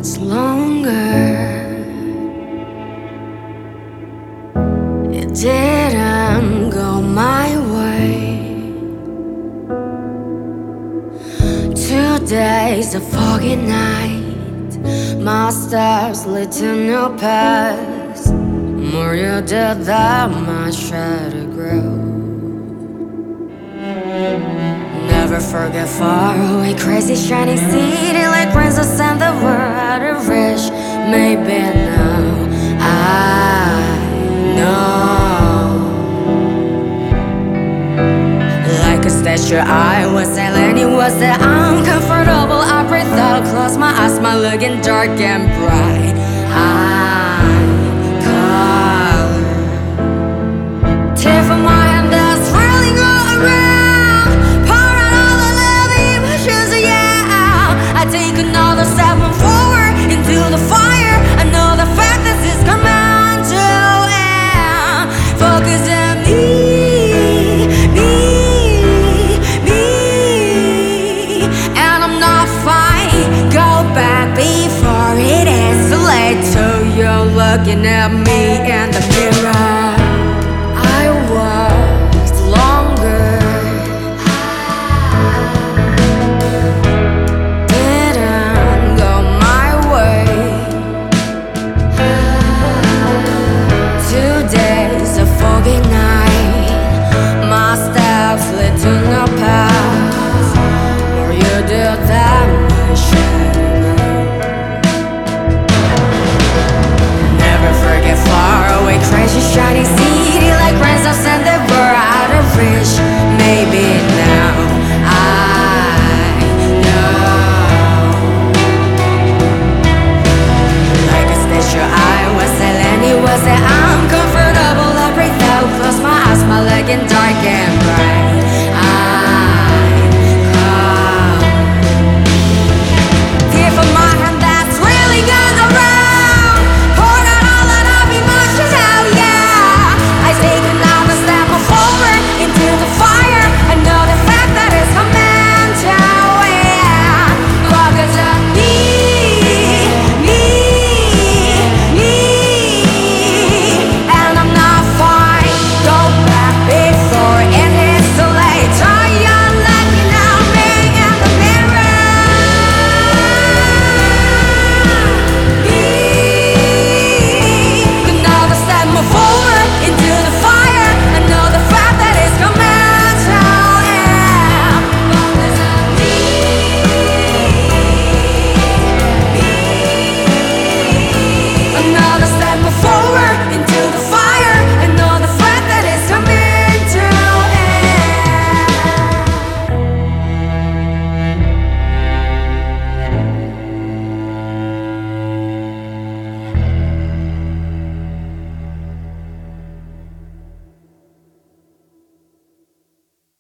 much longer. It didn't go my way. 2 days, a foggy night. My steps lead to no past. More you did, that my shadow grew. Never forget far away, crazy shining city like princess and the world I wish. Maybe now I know. Like a statue I was sailing, it was that uncomfortable. I breathe out, close my eyes, my looking dark and bright. Tear from my hand that's swirling all around. Pour out all the love emotions, yeah. I take another step forward into the fire. I know the fact this is coming to end. Focus on me, and I'm not fine. Go back before it is too late. So you're looking at me in the mirror.